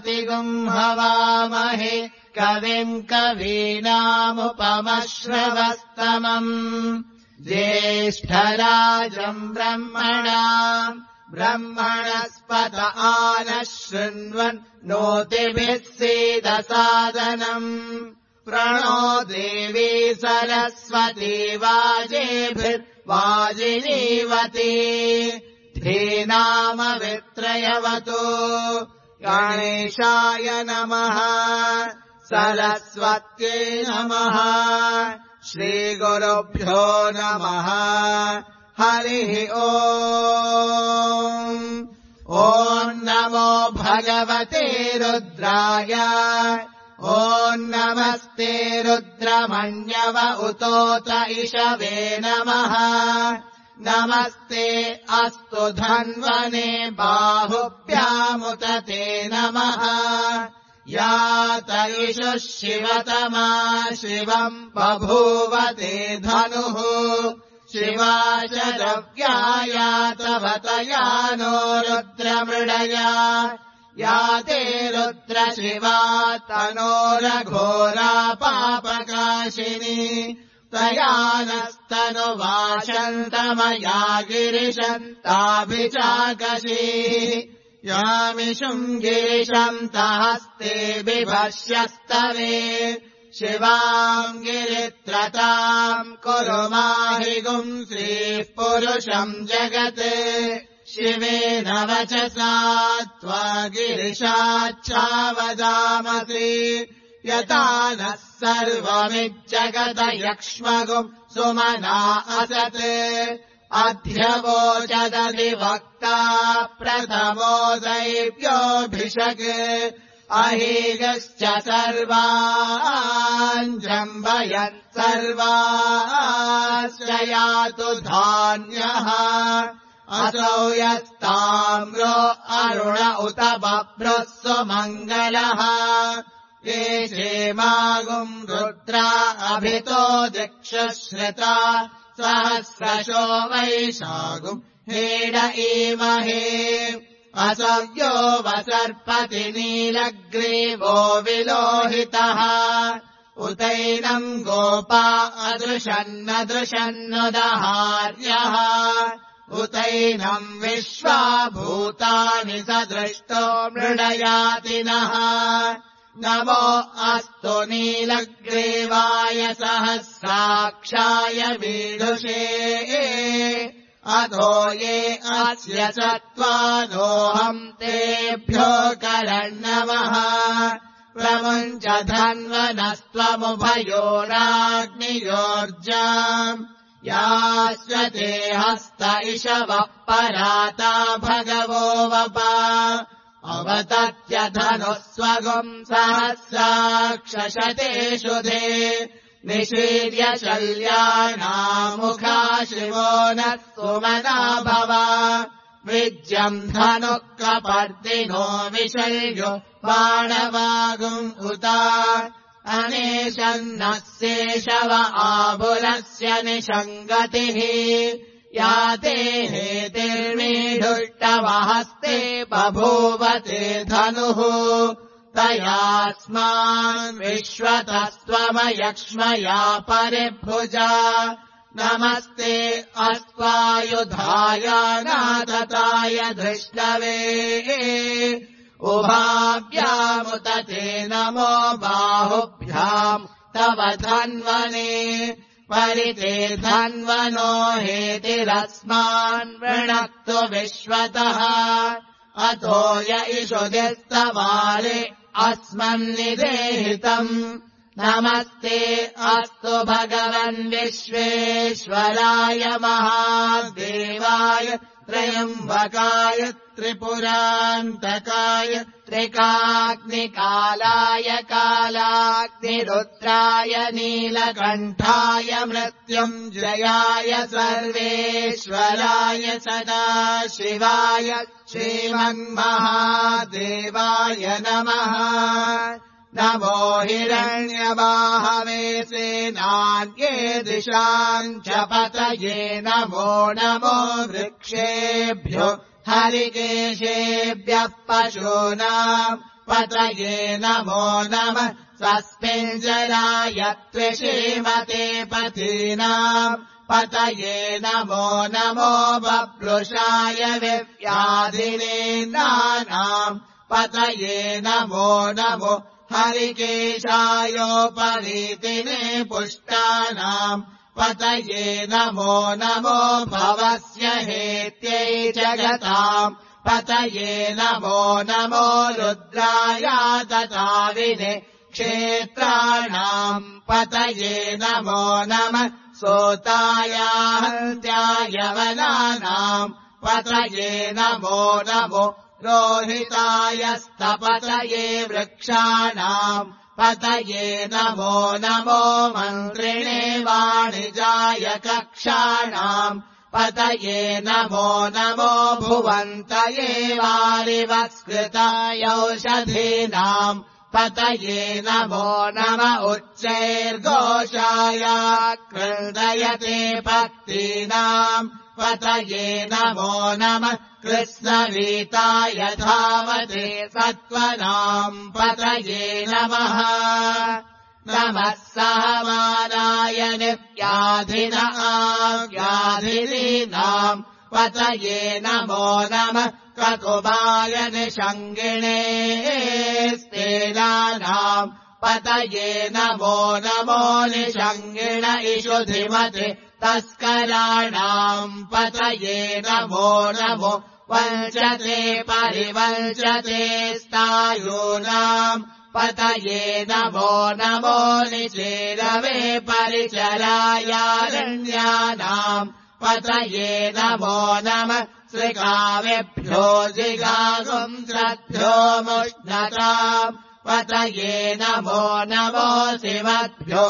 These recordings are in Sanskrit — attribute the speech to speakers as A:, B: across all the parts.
A: हवामहे कविम् कवीनामुपमश्रवस्तमम् ज्येष्ठराजम् ब्रह्मणस्पत आनः शृण्वन् नोतिभिः सीदसादनम् प्रणो देवी सरस्वती वाजिनीवती धीनामवित्रयवतु गणेशाय नमः सरस्वत्यै नमः श्रीगुरुभ्यो नमः हरिः ॐ नमो भगवते रुद्राय ॐ नमस्ते रुद्रमण्यव उतोत इषवे नमः नमस्ते अस्तु धन्वने बाहुभ्यामुत ते नमः यात इषुः शिवतमा शिवम् बभूव ते धनुः शिवा शरव्यायातवतया नो रुद्रमृडया या ते रुद्रशिवा तनोरघोरा पापकाशिनी तया नस्तनुवाशन्तमया गिरिशन्ताभिचाकशी यामिषुम् गिरिशन्तहस्ते बिभष्यस्तवे शिवाम् गिरित्रताम् कुरु माहिगुम् श्रीः पुरुषम् जगत् शिवेन वचसा त्वा गिरिशाच्छावदामसि यथा नः सर्वमिज्जगत यक्ष्मगुम् सुमना असत् अध्यवोचदधिवक्ता प्रथमो दैव्योऽभिषक् अहीगश्च सर्वान् जम्बयन् सर्वाश्च यातु धान्यः असौ यस्ताम्रो अरुण उत बभ्रुः सुमङ्गलः ये क्षेमागुम् रुद्रा अभितो दिक्षुश्रिता सहस्रशो वैशागुम् हेड ईमहे असव्यो वसर्पति नीलग्रीवो विलोहितः उतैनम् गोपा अदृशन्नदृशन्नुदहार्यः उतैनम् विश्वा भूतानि सदृष्टो मृडयातिनः नमो अस्तु नीलग्रीवाय सहस्राक्षाय वीढुषे अधो ये अस्य सत्त्वादोऽहम् तेभ्यो करण्णवः प्रमुञ्च धन्वनस्त्वमुभयोराग्नियोर्जाम् याश्वते हस्त इषवः पराता भगवो वपा अवतत्य धनुः स्वगुम् सहस्राक्षशतेषु धे निशीर्य शल्यानामुखा शिवो नः सुमना भव विज्यम् धनुः कपर्दिनो विशल्यो बाणवागुम् उता अनेशन्नः शेषव आबुलस्य निषङ्गतिः या ते हेतिर्मीढुष्टवहस्ते बभूवते धनुः तयास्मान् विश्वतस्त्वमयक्ष्मया परिभुजा नमस्ते अस्त्वायुधाय नाथताय धृष्टवे उभाभ्यामुत ते नमो बाहुभ्याम् तव धन्वने परिते धन्वनो हेतिरस्मान् वृणक्तु विश्वतः अतो य इषुदिस्तवारे अस्मन्निदेहितम् नमस्ते अस्तु भगवन् विश्वेश्वराय महादेवाय त्र्यम्बकाय त्रिपुरान्तकाय त्रिकाग्निकालाय कालाग्निरुद्राय नीलकण्ठाय मृत्युञ्जयाय सर्वेश्वराय सदाशिवाय श्रीमन्महादेवाय नमः नमो हिरण्यबाहवे सेनान्ये दिशाम् च पतये नमो नमो वृक्षेभ्यो हरिकेशेभ्यः पशूनाम् पतये नमो नमः स्वस्मिञ्जराय त्रिषीमते पथीनाम् पतये नमो नमो बभ्रुषाय विव्याधिनेन्द्राणाम् पतये नमो नमो हरिकेशायोपरीतिने पुष्टानाम् पतये नमो नमो भवस्य हेत्यै जगताम् पतये नमो नमो रुद्राय तथाविने क्षेत्राणाम् पतये नमो नमः सोताय हन्त्याय वनानाम् पतये नमो नमो रोहिताय स्थपतये वृक्षाणाम् पतये नमो नमो मन्त्रिणे वाणिजाय कक्षाणाम् पतये नमो नमो भुवन्तये वारिवत्स्कृताय औषधीनाम् पतये नमो नम उच्चैर्घोषाय कृन्दयते भक्तीनाम् पतये नमो नमः कृष्णवीताय धावते सत्त्वनाम् पतये नमः नमः सहमानाय निव्याधिनाम् पतये नमो नमः ककुबाय निषङ्गिणे स्तेनानाम् पतये नमो नमो निषङ्गिण इषुधिमते तस्कराणाम् पतये नमो नमो वञ्चते परिवञ्चते स्तायूनाम् पतये नमो नमो निचेरवे परिचरायारण्यानाम् पतये नमो नमः श्रीकावेभ्यो जिगागुंस्रभ्यो मुष्णताम् पतये नमो नमो शिवभ्यो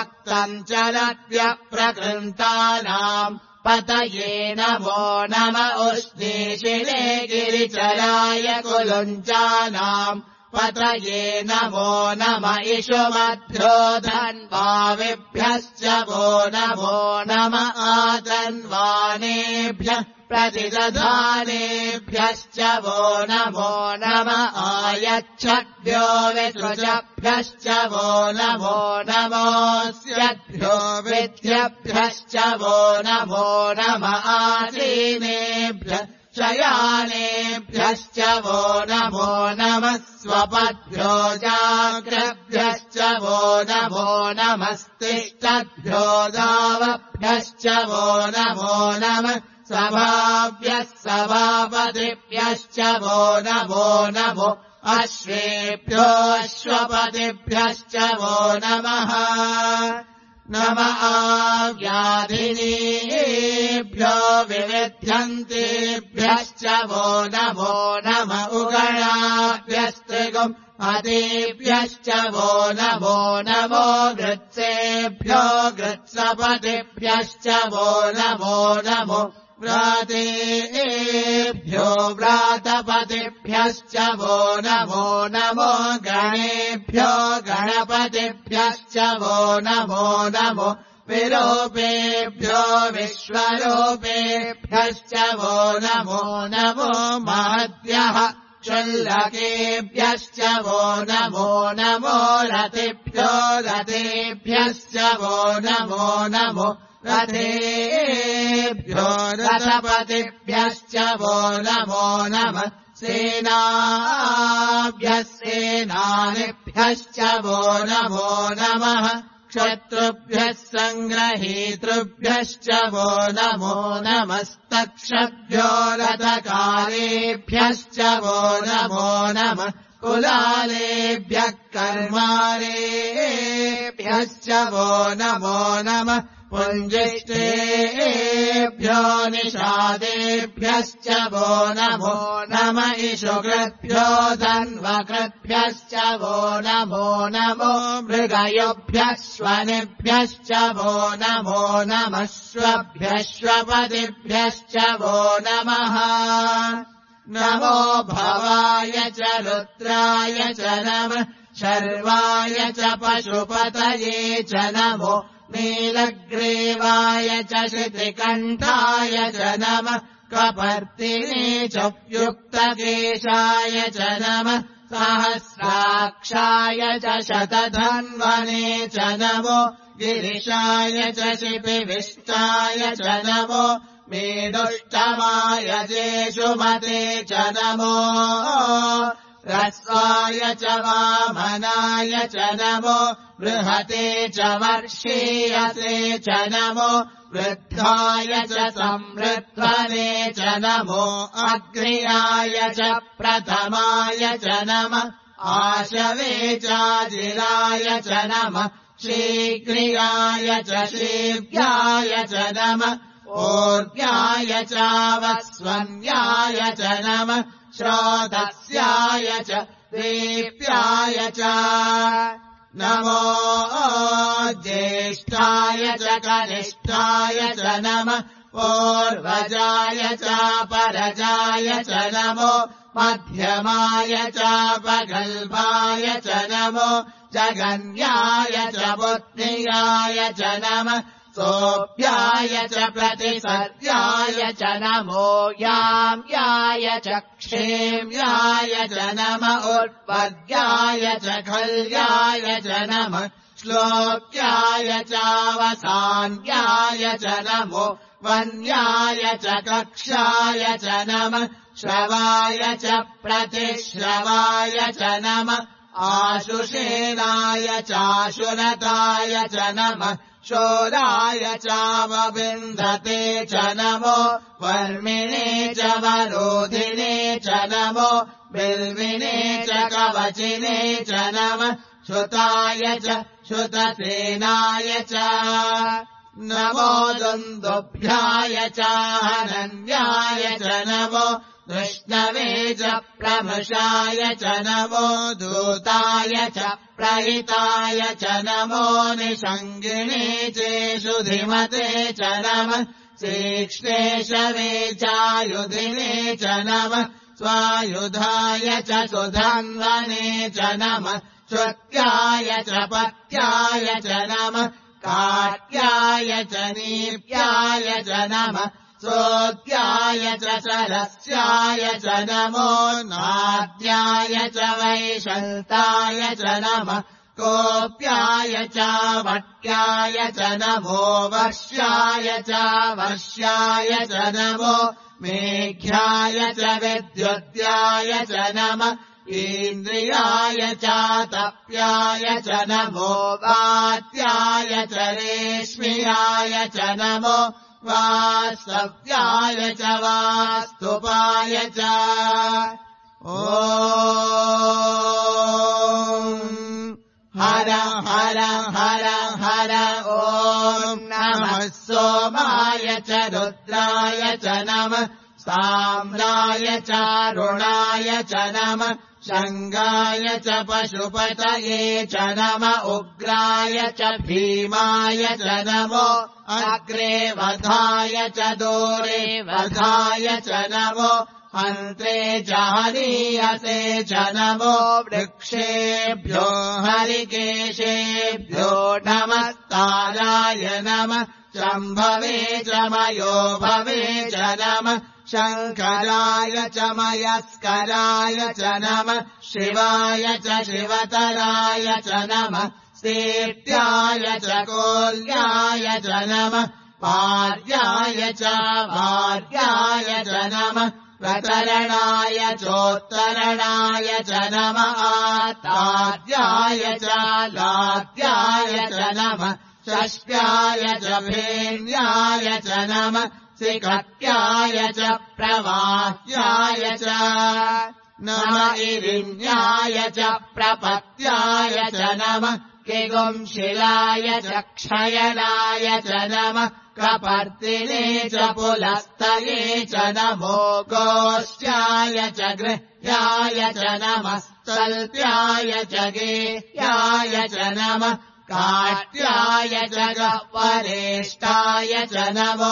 A: रक्तञ्चलद्यप्रकृन्तानाम् पतये नमो नम उष्णीशिले गिरिचराय कुलुञ्चानाम् पतये नमो नम इषुमभ्यो धन्वाविभ्यश्च वो नमो नम आतन्वानेभ्यः प्रतिदधानेभ्यश्च वो नमो नम आयच्छद्भ्यो विसृजभ्यश्च वो नमो नमोऽस्यभ्यो विद्यभ्यश्च वो नमो नम आसीनेभ्यः शयानेभ्यश्च वो नमो नमः स्वपद्भ्यो जाग्रभ्यश्च वो नमो नमस्तिष्ठद्भ्यो दावभ्यश्च वो नमो नमः सभाभ्यः सभापतिभ्यश्च वो नमो नमो अश्वेभ्यो अश्वपतिभ्यश्च वो नमः नम आव्याधिनीभ्यो विविध्यन्तेभ्यश्च वो नमो नम उगणाभ्यस्त्रिगुम् अतेभ्यश्च वो नमो नमो गृत्सेभ्यो गृत्सपतिभ्यश्च वो नमो नमो व्रातेभ्यो व्रातपतिभ्यश्च वो नमो नमो गणेभ्यो गणपतिभ्यश्च वो नमो नमो विरूपेभ्यो विश्वरूपेभ्यश्च वो नमो नमो महद्भ्यः क्षुल्लकेभ्यश्च वो नमो नमो रतिभ्यो रतेभ्यश्च वो नमो नमो रथेभ्यो रथपतिभ्यश्च वो नमो नमः सेनाभ्यः सेनानिभ्यश्च वो नमो नमः क्षत्रुभ्यः सङ्ग्रहीतृभ्यश्च वो नमो नमस्तक्षभ्यो रथकारेभ्यश्च वो नमो नमः कुलालेभ्यः कर्मारेभ्यश्च वो नमो नमः पुञ्जिष्टेभ्यो निषादेभ्यश्च वो नमो नम इषुकृभ्यो धन्वकृभ्यश्च वो नमो नमो मृगयोभ्यः श्वनेभ्यश्च वो नमो नमः श्वभ्यश्वपतिभ्यश्च वो नमः नमो भवाय च रुद्राय च नमः शर्वाय च पशुपतये च नमो नीलग्रीवाय च शितिकण्ठाय च नमः कपर्दिने च युक्तकेशाय च नमः सहस्राक्षाय च शतधन्वने च नमो गिरिशाय च शिपिविष्टाय च नमो मेदुष्टमाय जेषुमते च नमो ह्रस्वाय च वामनाय च नमो बृहते च वर्षीयसे च नमो वृद्धाय च संवृध्वने च नमो अग्र्याय च प्रथमाय च नमः आशवे चाजिराय च नमः शीघ्रियाय च शीघ्राय च नमः ऊर्ध्याय चावस्वन्याय च नमः श्रोतस्याय च दीप्याय च नमो ज्येष्ठाय च कनिष्ठाय च नमः पूर्वजाय चापरजाय च नमो मध्यमाय चापगल्भाय च नमो जगन्याय च बुद्धियाय च नमः सोऽप्याय च प्रतिसर्याय च नमो याम्याय च क्षेम्याय च नमः उत्पद्याय च खल्याय च नमः श्लोक्याय चावसान्याय च नमो वन्याय च कक्षाय च नमः श्रवाय च प्रतिश्रवाय च नमः आशुषेणाय चाशुनताय च नमः शोराय चावविन्धते च नमो वर्मिणे च वरोधिने च नमो बिल्विने च कवचिने च नमः श्रुताय च श्रुतसेनाय च नमो दुन्दुभ्याय चाहनन्याय च नमो विष्णवे च प्रमृषाय च नमो दूताय च प्रहिताय च नमो निषङ्गिणे चेषु धिमते च नमः श्रीक्ष्णेशवे चायुधिने च नमः स्वायुधाय च सुधन्वने च नमः श्रुत्याय च पत्याय च नमः काट्याय च नीप्याय च नमः सोत्याय च सरस्याय च नमो नाद्याय च वैशन्ताय च नमः कोप्याय च वट्याय च नमो वर्ष्याय च वर्ष्याय च नमो मेघ्याय च विद्युत्याय च नमः इन्द्रियाय च तप्याय च नमो वात्याय च रेश्म्याय च नमो वास्तव्याय च वास्तुपाय च ॐ हर हर हर हर ॐ नमः सोमाय च रुद्राय च नमः साम्राय च रुणाय च नमः शङ्गाय च पशुपतये च नमः उग्राय च भीमाय च नमो अग्रे वधाय च दूरे वधाय च नमो हन्त्रे च हनीयसे च नमो वृक्षेभ्यो हरिकेशेभ्यो नमस्ताराय नमः शम्भवे च मयो भवे च नमः शङ्कराय च मयस्कराय च नमः शिवाय च शिवतराय च नमः सेत्याय च कोल्याय च नमः पार्याय च भार्याय च नमः प्रतरणाय चोत्तरणाय च नमः आतार्याय च लात्याय च नमः षष्ट्याय च भेन्याय च नमः सिकट्याय च प्रवाह्याय च नमः इरिण्याय च प्रपत्याय च नमः किगुंशिलाय च क्षयनाय च नमः कपर्दिने च पुलस्तये च नमो गोष्ठ्याय च गृह्याय च नमः तल्प्याय च गेह्याय च नमः काट्याय च गह्वरेष्ठाय च नमो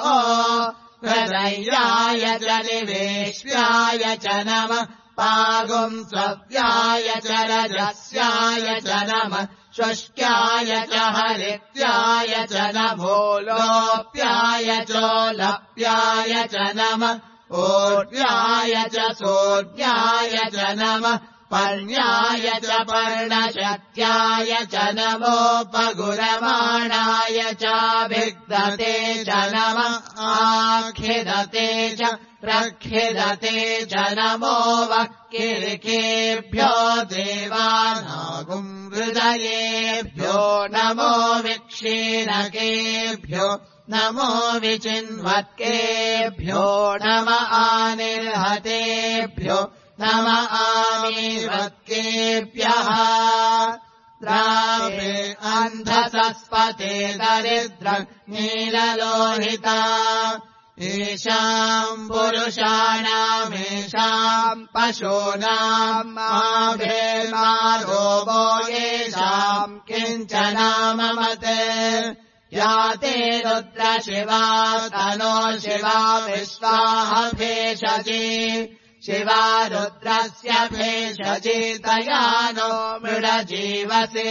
A: हृदयाय च निवेश्याय च नमः पागुंसव्याय च रजस्याय च नमः शुष्क्याय च हरित्याय च नमो लोप्याय चोलप्याय च नमः ऊर्ध्याय च सोऽर्ध्याय च नमः पर्ण्याय च पर्णशत्याय च नमोपगुरमाणाय चाभिग्धते च नम आखिदते च प्रखिदते च नमो वक्किरिकेभ्यो देवानागुम् हृदयेभ्यो नमो विक्षीणकेभ्यो नमो विचिन्वत्केभ्यो नम आनिर्हतेभ्यो नम आमीवत्केभ्यः द्रावे अन्धसस्पते दरिद्र नीललोहिता येषाम् पुरुषाणामेषाम् पशूनाम् माभेर्मारोपो येषाम् किञ्चनाममते या ते रुद्र शिवा तनो शिवा विश्वाह भेषजी शिवा रुद्रस्य भेषजी तया नो मृडजीवसे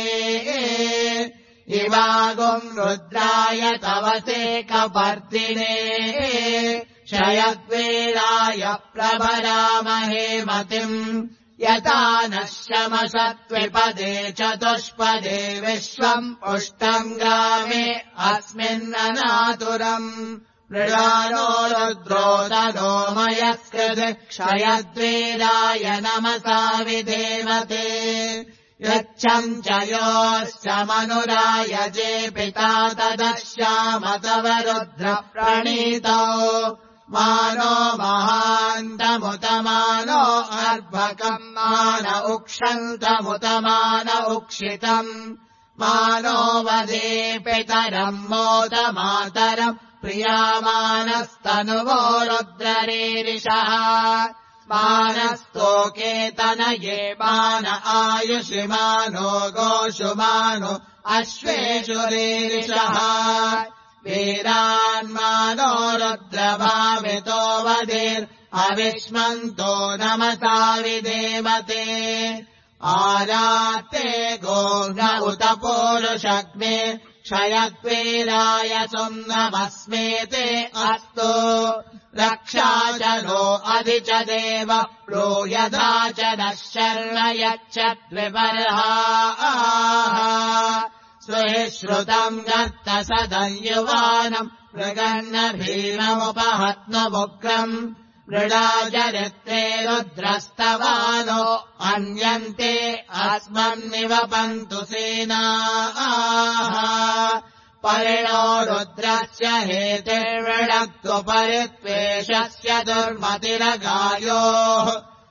A: इवागुम् रुद्राय तवसे कपर्दिने शयद्वेलाय प्रभरामहे मतिम् यथा नः शमसत्त्विपदे चतुष्पदे विश्वम् पुष्टम् ग्रामे अस्मिन्ननातुरम् मृडानो रुद्रोदनो मयस्कृति क्षयद्वेलाय नमसा विधेमते यच्छम् च योश्च मनुरायजे पिता तदश्याम तव रुद्र प्रणीतौ मानो महान्तमुतमानो अर्भकम् मान उक्षन्तमुतमान उक्षितम् मानो वदे पितरम् मोदमातरम् प्रियामानस्तनुवो रुद्ररीरिषः मानस्तोकेतनये मान आयुषिमानो गोषुमानो अश्वेषु रीरिषः वीरान्मानो रुद्रभावितो वदेर्अविष्मन्तो नमसा विधेमते आराते गोघ्न उत पूरुषग्ने क्षयद्वेलाय सुम्नमस्मेते अस्तु रक्षा च नो अधि च देव प्रो यथा च नः शर्म यच्छद्विबर्हाः सुहिश्रुतम् गर्त सदयुवानम् मृगन्न भीममुपहत्नुमुग्रम् मृडाचरित्रे रुद्रस्तवानो अन्यन्ते अस्मन्निवपन्तु सेनाः परिणो रुद्रस्य हेतिर्वृणक्तु परित्वेषस्य दुर्मतिरगायोः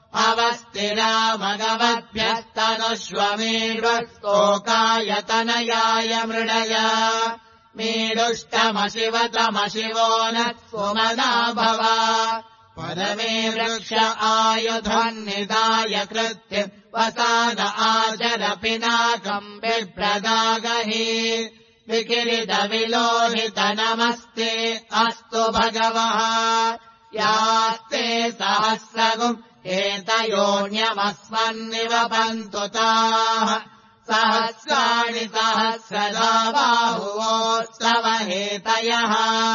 A: अवस्थिरामगवभ्यस्तनुष्वमेढ्वस्तोकायतनयाय मृडया मीडुष्टमशिवतमशिवो न सुमना भव पदमे वृक्ष आयुधन्निदाय कृत्य वसान आचर पिनाकम् बिभ्रदागहि विकिरितविलोहित नमस्ते अस्तु भगवः यास्ते सहस्रगुम् एतयोऽन्यमस्मन्निवपन्तु ताः सहस्राणि सहस्रदा बाहुवोस्तव हेतयः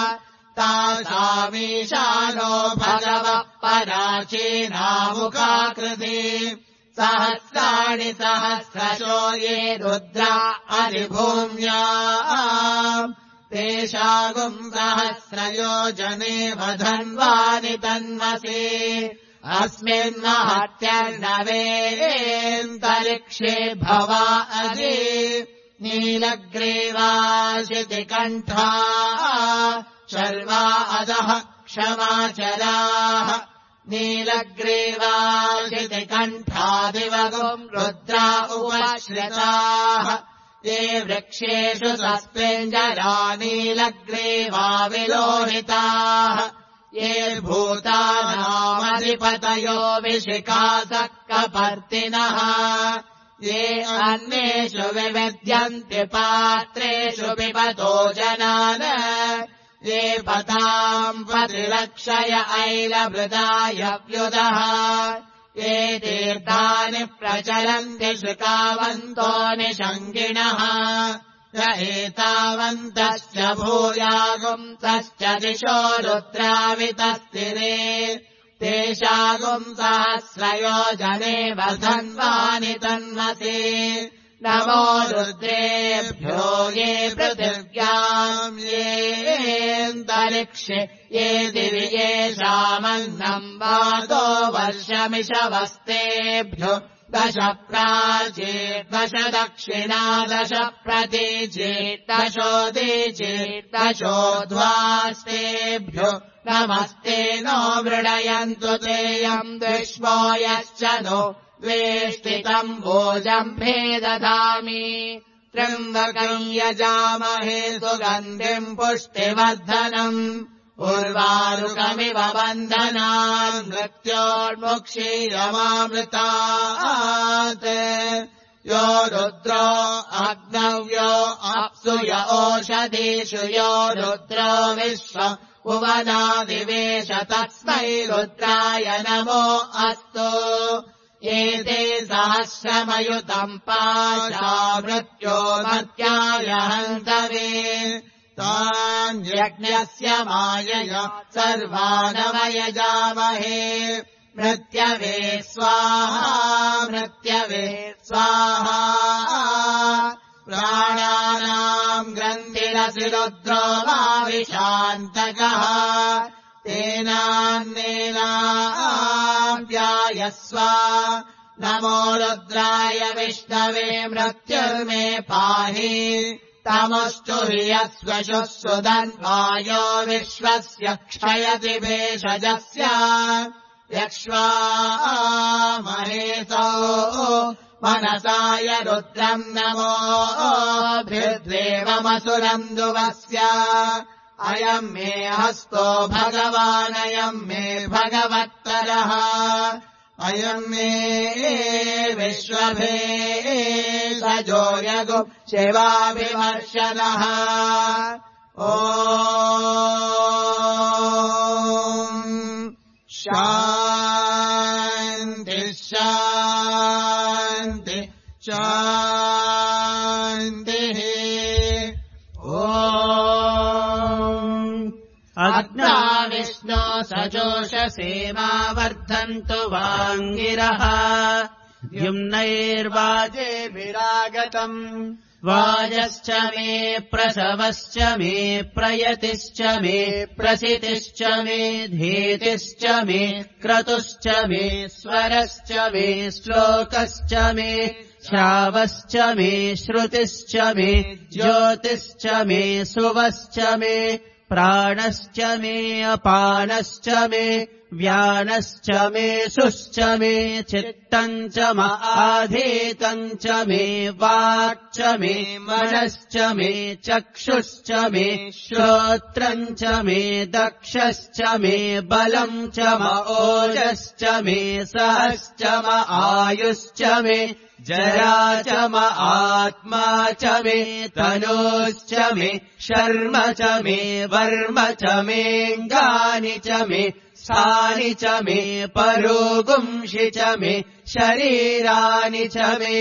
A: तासामीशानो भगवः पराचीनामुखाकृति सहस्राणि सहस्रशो ये रुद्रा अधिभूम्या तेषागुम् सहस्रयोजने वधन्वानि तन्मसि अस्मिन्महत्यर्णवेन्तरिक्षे भवा अधि नीलग्रीवाशितिकण्ठा शर्वा अधः क्षमाचराः नीलग्रीवाशितिकण्ठादिवगुम् रुद्रा उपश्रिताः ये वृक्षेषु सस्पेञ्जरा नीलग्रीवा विलोहिताः ये भूतानामधिपतयो विशिखासः कपर्तिनः ये अन्येषु विविद्यन्ति पात्रेषु पिबतो जनान् ये पताम् प्रतिलक्षय ऐलभृदाय व्युदः ये तीर्थानि प्रचलन्ति शुकावन्तो निषङ्गिणः य एतावन्तश्च भूयागुम् तश्च दिशो रुद्रावितस्तिरे तेषागुम् सहस्रयोजने वधन्वानि तन्मसि नमो रुद्रेभ्यो ये पृथिव्याम् येऽन्तरिक्षे ये दिवि येषामन्नम् वातो वर्षमिषवस्तेभ्यो दश प्राचीर् दश दक्षिणा दश प्रतीचीर् दशोदीचीर् दशोध्वास्तेभ्यो नमस्ते नो मृडयन्तु तेयम् विश्वो यश्च नो द्वेष्टितम् भोजम्भे ददामि त्र्यम्बकम् यजामहे सुगन्धिम् पुष्टिवर्धनम् उर्वारुकमिव बन्धनान् मृत्योर्मुक्षीयमामृतात् यो रुद्रो अग्नव्यो अप्सु य ओषधीषु यो रुद्रो विश्व भुवनादिवेश तस्मै रुद्राय नमो अस्तु एते सहस्रमयुतम् पाशा मृत्यो मर्त्याय हन्तवे तान्यज्ञस्य मायया सर्वानवयजामहे मृत्यवे स्वाहा मृत्यवे स्वाहा प्राणानाम् ग्रन्थिरसि रुद्रो माविशान्तकः तेनान्नेनाप्यायस्व नमो रुद्राय विष्णवे मृत्युर्मे पाहि तमस्तु ह्रियस्वशुः सुधन्वायो विश्वस्य क्षयति भेषजस्य यक्ष्वा महेशो मनसाय रुद्रम् नमो भिर्देवमसुरम् दुवस्य अयम् मे हस्तो भगवानयम् मे भगवत्तरः अयम् मे विश्वभे सजो यगु शिवाभिमर्शनः ॐ शान्ति शान्ति शान्तिः अग्ना विष्णो सजोषसेमा वर्धन्तु वाङ्गिरः युम्नैर्वाजेभिरागतम् वाजश्च मे प्रसवश्च मे प्रयतिश्च मे प्रसितिश्च मे धीतिश्च मे क्रतुश्च मे स्वरश्च मे श्लोकश्च मे श्रावश्च मे श्रुतिश्च मे ज्योतिश्च मे सुवश्च मे प्राणश्च मे अपानश्च मे व्यानश्च मे सुश्च मे चित्तम् च आधीतम् च मे वाक् च मे मनश्च मे चक्षुश्च मे श्रोत्रम् च मे दक्षश्च मे बलम् च ओजश्च मे सहश्च आयुश्च मे जरा च आत्मा च मे तनोश्च मे शर्म च मे वर्म च मेऽङ्गानि च मे स्थानि च मे परोगुंषि च मे शरीराणि च मे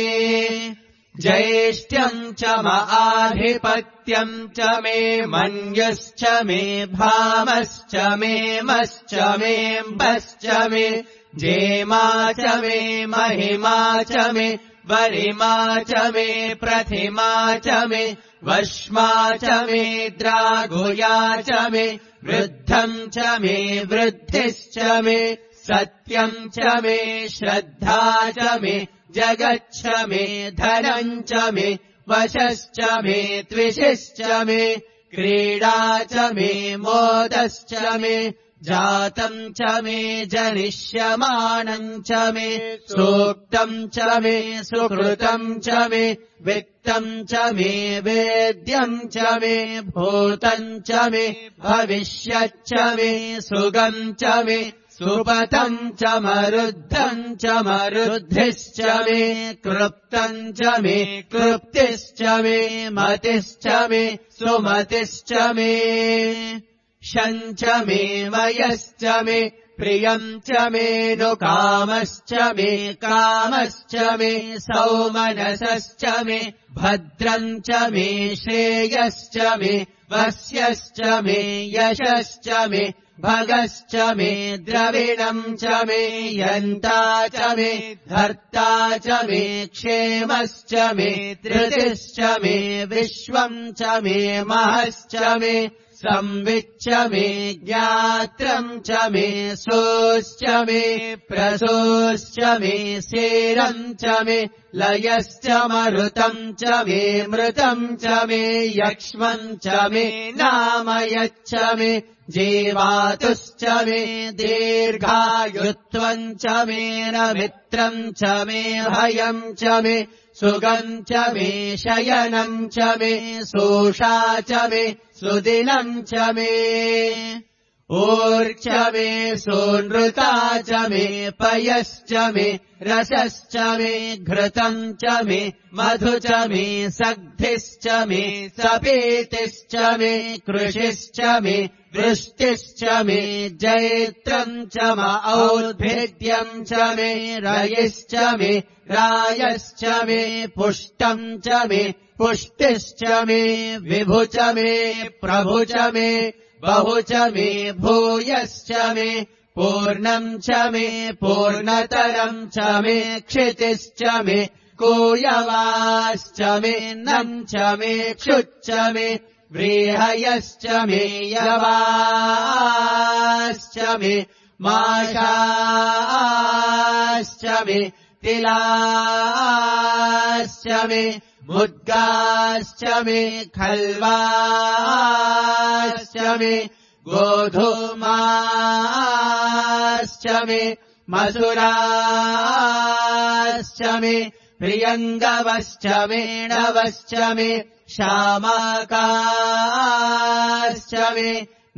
A: ज्येष्ठ्यम् च आधिपत्यम् च मे मन्युश्च मे भामश्च मे मश्च मेऽम्बश्च मे जेमा च मे महिमा च मे वरिमा च मे प्रतिमा च मे वश्मा च मे द्रागुया च मे वृद्धम् च मे वृद्धिश्च मे सत्यम् च मे श्रद्धा च मे जगच्छ मे धनम् च मे वशश्च मे त्विषिश्च मे क्रीडा च मे मोदश्च मे जातम् च मे जनिष्यमानम् च मे सूक्तम् च मे सुकृतम् च मे वित्तम् च मे वेद्यम् च मे भूतम् च मे भविष्यच्च मे सुगम् च मे सुपतम् च मरुद्धम् च मरुद्धिश्च मे कृप्तम् च मे कृप्तिश्च मे मतिश्च मे सुमतिश्च मे शञ्च मे वयश्च मे प्रियम् च मे नुकामश्च मे कामश्च मे सौमनसश्च मे भद्रम् च मे श्रेयश्च मे वस्यश्च मे यशश्च मे
B: भगश्च मे द्रविणम् च मे यन्ता च मे धर्ता च मे क्षेमश्च मे धृतिश्च मे विश्वम् च मे महश्च मे संविच्च मे ज्ञात्रम् च मे सोश्च मे प्रसोश्च मे सेरम् च मे लयश्च मरुतम् च मे मृतम् च मे यक्ष्मम् च मे नामयच्च मे जीवातुश्च मे दीर्घायुत्वम् च मे नमित्रम् च मे भयम् च मे सुगम् च मे शयनम् च मे सोषा च मे सुदिनम् च मे ऊर्च मे सोनृता च मे पयश्च मे रसश्च मे घृतम् च मे मधु च मे सग्धिश्च मे सपीतिश्च मे कृषिश्च मे वृष्टिश्च मे जैत्रम् च म औद्भिद्यम् च मे रयिश्च मे रायश्च मे पुष्टम् च मे पुष्टिश्च मे विभु च मे प्रभु च मे बहु च मे भूयश्च मे पूर्णम् च मे पूर्णतरम् च मे क्षितिश्च मे कूयवाश्च मे नम् च मे क्षुच्च मे व्रीहयश्च मे यवाश्च मे माषाश्च मे तिलाश्च मे मुद्गाश्च मे खल्वाश्च मे गोधूमाश्च मे मसुराश्च मे प्रियङ्गवश्च मे नवश्च मे शामाकाश्च मे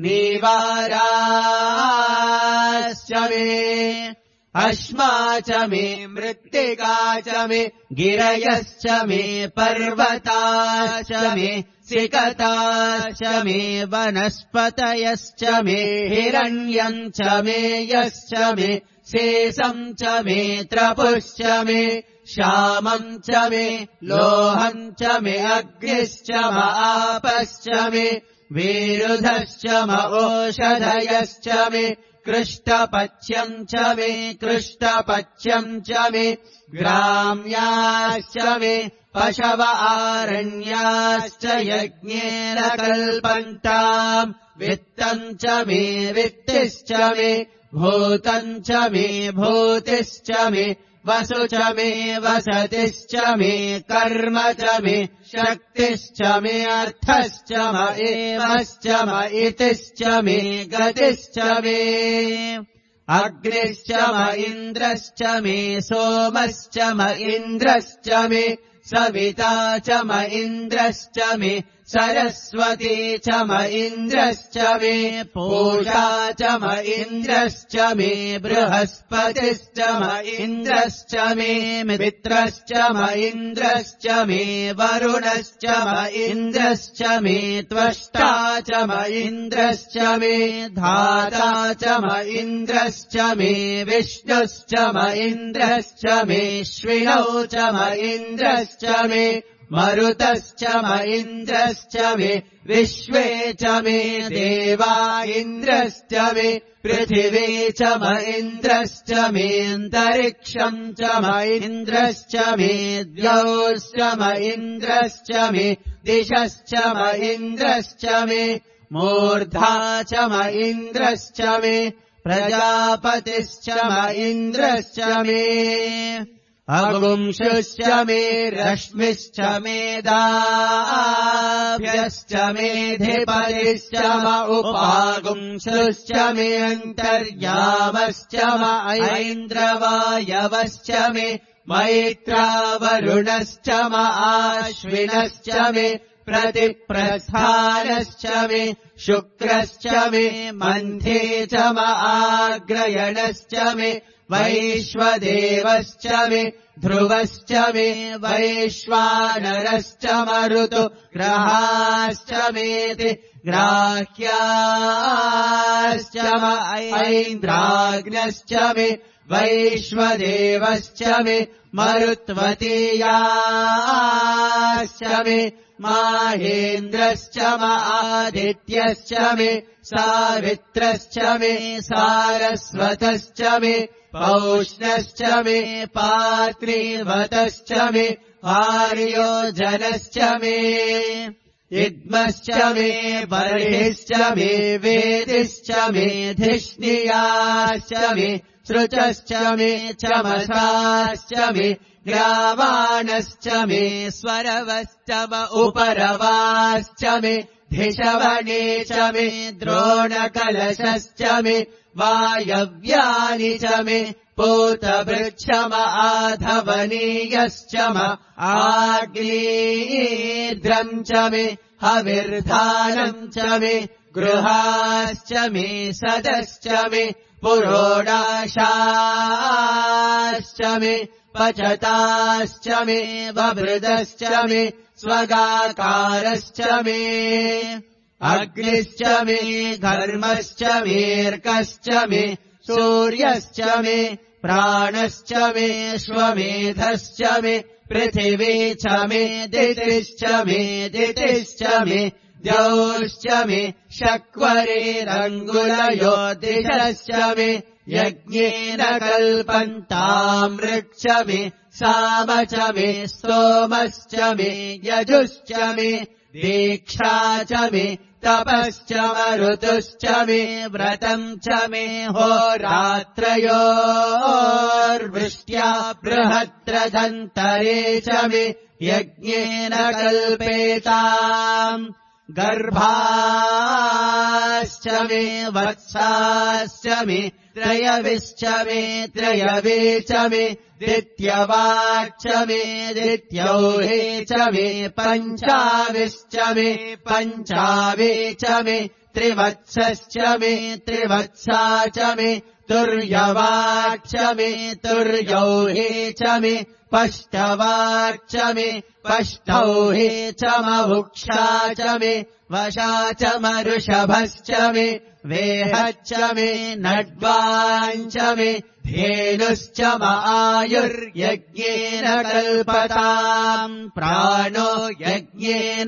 B: नीवाराश्च मे अश्मा च मे मृत्तिका च मे गिरयश्च मे पर्वताश्च मे सिकताश्च मे वनस्पतयश्च मे हिरण्यम् च मे यश्च मे शेषम् च मे त्रपुश्च मे श्यामम् च मे लोहम् च मे अग्निश्च म आपश्च मे विरुधश्च म ओषधयश्च मे कृष्टपच्यम् च मे कृष्टपच्यम् च मे ग्राम्याश्च मे पशव आरण्याश्च यज्ञेन कल्पन्ताम् वित्तम् च मे वित्तिश्च मे भूतम् च मे भूतिश्च मे वसु च मे वसतिश्च मे कर्म च मे शक्तिश्च मे अर्थश्च म एवश्च म इतिश्च मे गतिश्च मे अग्निश्च म इन्द्रश्च मे सोमश्च म इन्द्रश्च मे सविता च म इन्द्रश्च मे सरस्वती च म इन्द्रश्च मे पूषा च म इन्द्रश्च मे बृहस्पतिश्च म इन्द्रश्च मे मित्रश्च म इन्द्रश्च मे वरुणश्च म इन्द्रश्च मे त्वष्टा च म इन्द्रश्च मे धाता च म इन्द्रश्च मे विष्णुश्च म इन्द्रश्च मे श्विनौ च म इन्द्रश्च मे मरुतश्च म इन्द्रश्च मे विश्वे च मे देवा इन्द्रश्च मे पृथिवी च म इन्द्रश्च मेऽन्तरिक्षम् च म इन्द्रश्च मे द्यौश्च म इन्द्रश्च मे दिशश्च म इन्द्रश्च मे मूर्धा च म इन्द्रश्च मे प्रजापतिश्च म इन्द्रश्च मे अगुंशुश्च मे रश्मिश्च मे दाभ्यश्च मे धिपतिश्च म उपागुंशुश्च मे अन्तर्यामश्च म ऐन्द्रवायवश्च मे मैत्रावरुणश्च म आश्विनश्च मे प्रतिप्रस्थानश्च मे शुक्रश्च मे मन्थे च म आग्रयणश्च मे वैश्वदेवश्च मे ध्रुवश्च मे वैश्वानरश्च मरुतो ग्रहाश्च मेति ग्राह्याश्च म ऐन्द्राग्नश्च मे वैश्वदेवश्च मे मरुत्वतीयाश्च मे माहेन्द्रश्च आदित्यश्च मे सावित्रश्च मे सारस्वतश्च मे पौष्णश्च मे पात्रीवतश्च मे आर्योजनश्च मे इद्मश्च मे बर्हिश्च मे वेदिश्च मे धिष्णियाश्च मे सृचश्च मे चमसाश्च मे ग्रावाणश्च मे स्वरवश्च उपरवाश्च मे धिषवणे च मे द्रोणकलशश्च मे वायव्यानि च मे पूतवृक्षम आधवनीयश्च आग्नेयद्रम् च मे हविर्धानम् च मे गृहाश्च मे सदश्च मे पुरोडाशाश्च मे पचताश्च मे वभृदश्च मे स्वगाकारश्च मे अग्निश्च मे घर्मश्च मेऽर्कश्च मे सूर्यश्च मे प्राणश्च मे श्वमेधश्च मे पृथिवी च मे दितिश्च मे द्यौश्च मे शक्वरेरङ्गुलयो दिशश्च मे यज्ञेन कल्पन्ताम् ऋक्ष मे साम च मे स्तोमश्च मे यजुश्च मे दीक्षा च मे तपश्च मरुतुश्च मे व्रतम् च मे होरात्रयोर्वृष्ट्या बृहद्रथन्तरे च मे यज्ञेन कल्पेताम् गर्भाश्च मे वत्साश्च मे त्रयविश्च मे त्रयवे च मे द्वितीयवाच्च मे द्वितीयौहे च मे पञ्चाविश्च मे पञ्चावे च मे त्रिवत्सश्च मे त्रिवत्सा च मे तुर्यवाच्च मे तुर्यौहे च मे पष्टवाच्च मे पष्टौहे च मवुक्षा च मे वशा च मरुषभश्च मे वेहच्च मे नड्वाञ्च मे धेनुश्च आयुर्यज्ञेन कल्पताम् प्राणो यज्ञेन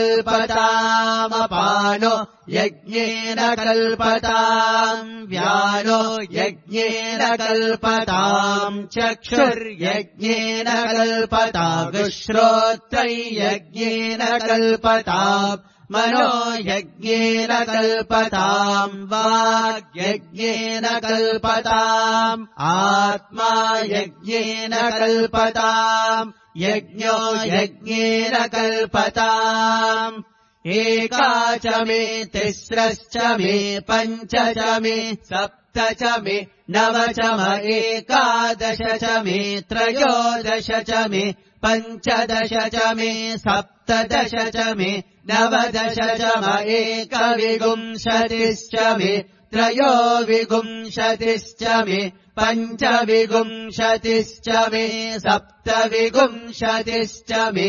B: कल्पतामपानो यज्ञेन कल्पताम् व्यानो यज्ञेन कल्पताम् चक्षुर्यज्ञेन कल्पताम् श्रोत्रयज्ञेन कल्पताम् मनो यज्ञेन कल्पताम् वाग्यज्ञेन कल्पताम् आत्मा यज्ञेन कल्पताम् यज्ञो यज्ञेन कल्पताम् एका च मे तिस्रश्च मे पञ्च च मे सप्त च मे नव च मे एकादश च मे त्रयोदश च मे पञ्चदश च मे सप्तदश च मे नवदश च मे एकविंशतिश्च मे त्रयोविंशतिश्च मे पञ्चविंशतिश्च मे सप्तविंशतिश्च मे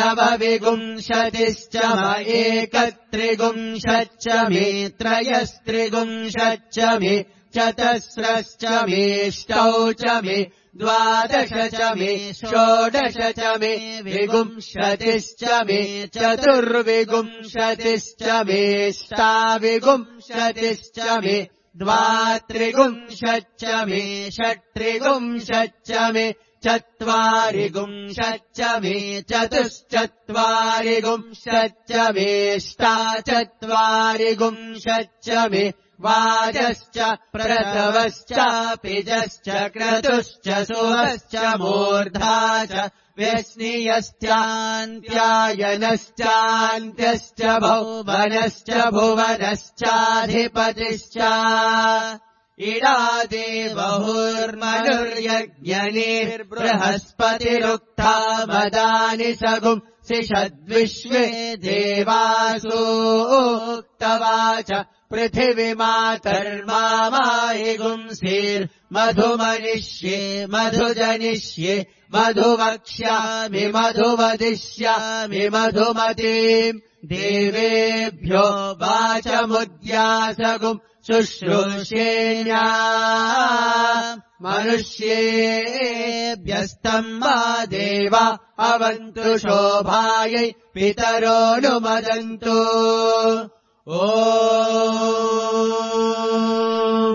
B: नवविंशतिश्च मे एकत्रिंशच्च मे त्रयस्त्रिंशच्च मे चतस्रश्च मेष्टौ च मे द्वादश च मे षोडश च मे विंशतिश्च मे चतुर्विंशतिश्च मेष्टाविंशतिश्च मे द्वात्रिंशच्च मे षट्त्रिंशच्च मे चत्वारिंशच्च मे चतुश्चत्वारिंशच्च मेष्टाचत्वारिंशच्च मे वाजश्च प्रसवश्च पिजश्च क्रतुश्च सुवश्च मूर्धा च व्यस्नियश्चान्त्यायनश्चान्त्यश्च भुवनश्च भुवनश्चाधिपतिश्च इडादेवहुर्मनुर्यज्ञनिर्बृहस्पतिरुक्ता मदानि सगुम् सिषद्विश्वे देवासूक्तवाच पृथिवीमातर्मामायिगुंसीर्मधुमनिष्ये मधुजनिष्ये मधुवक्ष्यामि मधुवदिष्यामि मधुमतीम् देवेभ्यो वाचमुद्यासगुम् शुश्रूष्येण्या मनुष्येभ्यस्तम् वा देवा अवन्तु शोभायै पितरोऽनुमदन्तु ॐ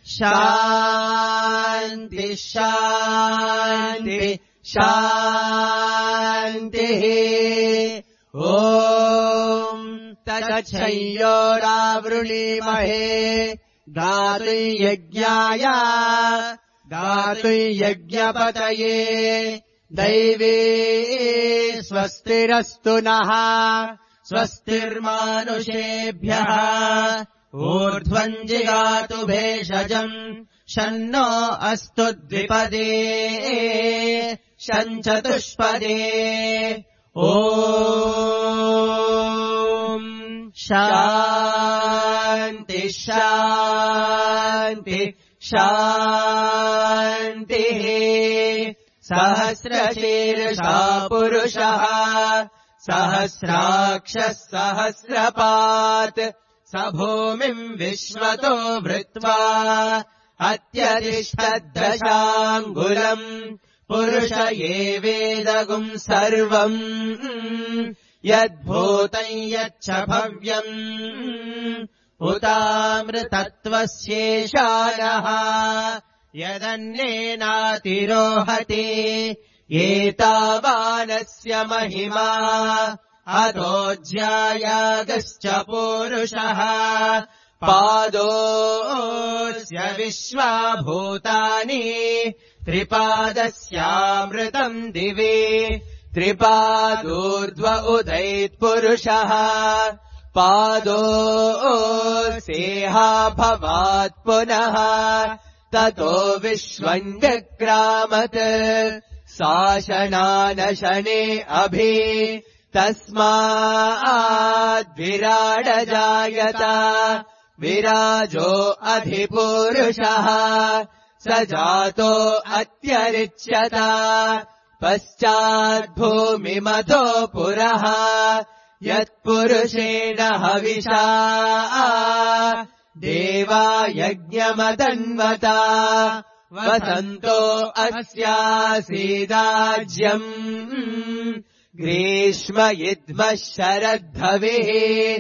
B: शान्ति शान्ति शान्तिः ॐ तच्छयोरावृणीमहे गातुयज्ञाय गातुयज्ञपतये दैवे स्वस्तिरस्तु नः स्वस्तिर्मानुषेभ्यः ऊर्ध्वम् जिगातु भेषजम् शन्नो अस्तु द्विपदे शञ्चतुष्पदे ॐ शान्ति शान्ति शान्तिः सहस्रशीर्षा पुरुषः सहस्राक्षः सहस्रपात् स भूमिम् विश्वतो भृत्वा अत्यतिष्ठद्दशाङ्गुलम् पुरुष एवेदगुम् सर्वम् यद्भूतम् यच्च भव्यम् उतामृतत्वस्येषानः यदन्नेनातिरोहति एतावानस्य महिमा अतोऽज्यायागश्च पूरुषः पादोऽस्य विश्वाभूतानि त्रिपादस्यामृतम् दिवे त्रिपादोर्ध्व उदैत्पुरुषः पादोऽसेहा भवात् पुनः ततो विश्वम् जग्रामत् शासनानशने अभि तस्माद्विराडजायत विराजो अधिपुरुषः स जातो अत्यरिच्यत पश्चाद्भूमिमतो पुरः यत्पुरुषेण हविषा देवा यज्ञमदन्वता वसन्तो अस्यासीदाज्यम् ग्रीष्म इद्मः शरद्धविः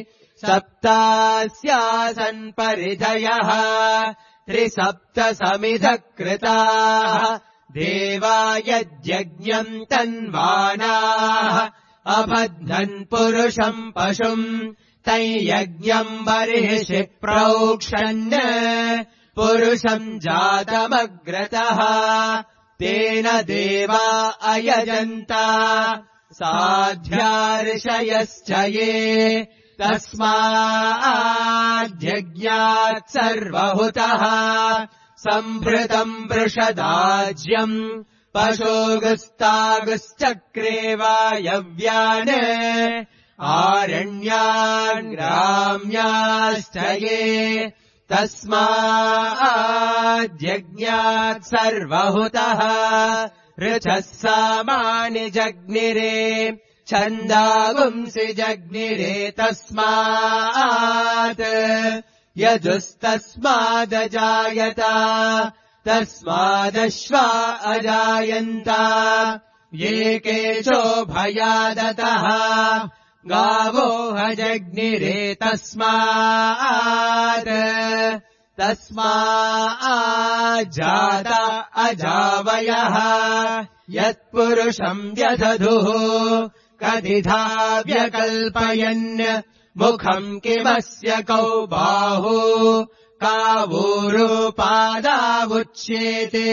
B: सप्तास्यासन् परिधयः त्रिसप्तसमिधः कृताः देवा यज्ञम् तन्वानाः अबध्नन् पुरुषम् पशुम् तैयज्ञम् बर्हिषि प्रोक्षन् पुरुषम् जातमग्रतः तेन देवा अयजन्त साध्यार्षयश्च ये तस्माद्यज्ञात् सर्वहुतः सम्भृतम् वृषदाज्यम् पशोगुस्तागुश्चक्रे वायव्यान् आरण्यान् ग्राम्याश्च ये तस्माद्यज्ञात् सर्वहुतः ऋचः सामानि जग्निरे छन्दागुंसि जग्निरे तस्मात् यजुस्तस्मादजायत तस्मादश्वा अजायन्त ये केशोभयादतः गावो हजग्निरे तस्माज्जात अजावयः यत्पुरुषम् व्यदधुः कदिधा व्यकल्पयन् मुखम् किमस्य कौ बाहु कावूरुपादावुच्येते